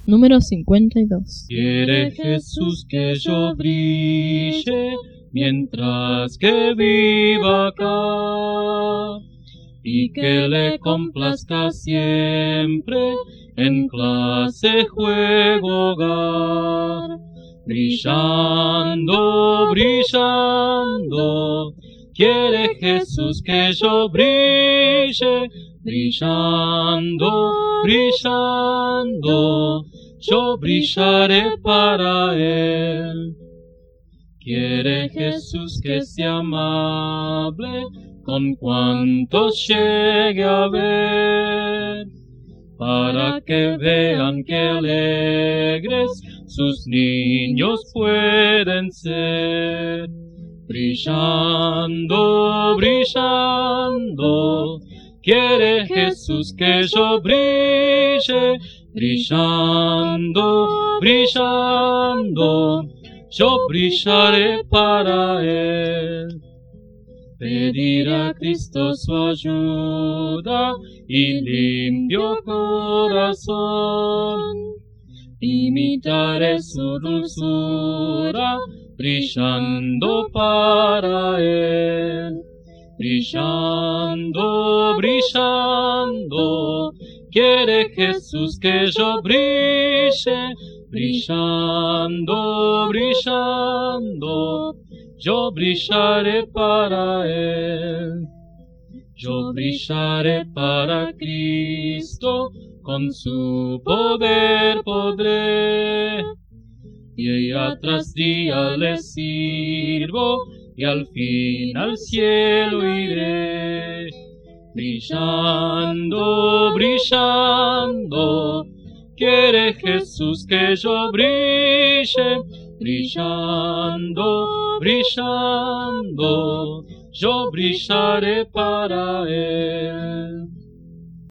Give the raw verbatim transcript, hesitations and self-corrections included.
Número cincuenta y dos. Quiere Jesús que yo brille mientras que viva acá, y que le complazca siempre en clase, juego, hogar. Brillando, brillando, quiere Jesús que yo brille. Brillando, brillando, yo brillaré para Él. Quiere Jesús que sea amable con cuantos llegue a ver, para que vean que alegres sus niños pueden ser. Brillando, brillando, quiere Jesús que yo brille. Brillando, brillando, yo brillaré para Él. Pedir a Cristo su ayuda y limpio corazón, imitaré su dulzura, brillando para Él. Brillando, brillando, quiere Jesús que yo brille. Brillando, brillando, yo brillaré para Él. Yo brillaré para Cristo, con su poder podré. Día tras día le sirvo, y al fin al cielo iré. Brillando, brillando, quiere Jesús que yo brille. Brillando, brillando, yo brillaré para Él.